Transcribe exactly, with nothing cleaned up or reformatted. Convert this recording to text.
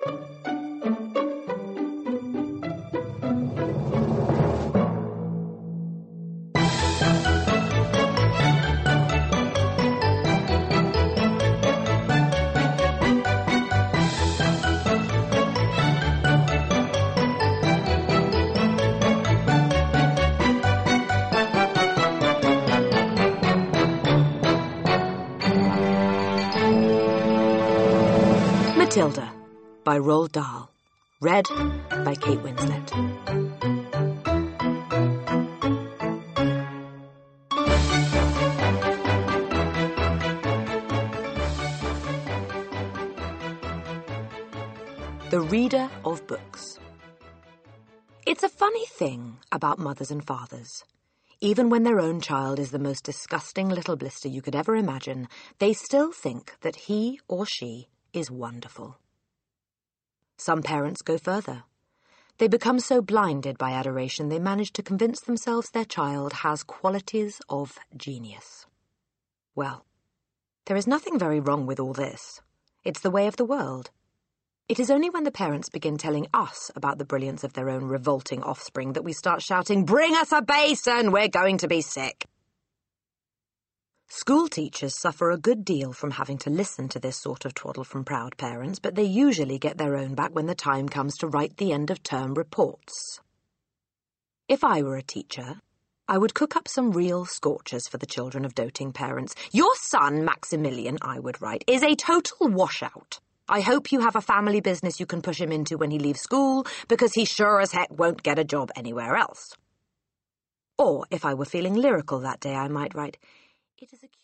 Matilda by Roald Dahl. Read by Kate Winslet. The Reader of Books. It's a funny thing about mothers and fathers. Even when their own child is the most disgusting little blister you could ever imagine, they still think that he or she is wonderful. Some parents go further. They become so blinded by adoration they manage to convince themselves their child has qualities of genius. Well, there is nothing very wrong with all this. It's the way of the world. It is only when the parents begin telling us about the brilliance of their own revolting offspring that we start shouting, "Bring us a basin! We're going to be sick!" School teachers suffer a good deal from having to listen to this sort of twaddle from proud parents, but they usually get their own back when the time comes to write the end-of-term reports. If I were a teacher, I would cook up some real scorchers for the children of doting parents. "Your son, Maximilian," I would write, "is a total washout. I hope you have a family business you can push him into when he leaves school, because he sure as heck won't get a job anywhere else." Or, if I were feeling lyrical that day, I might write, "It is a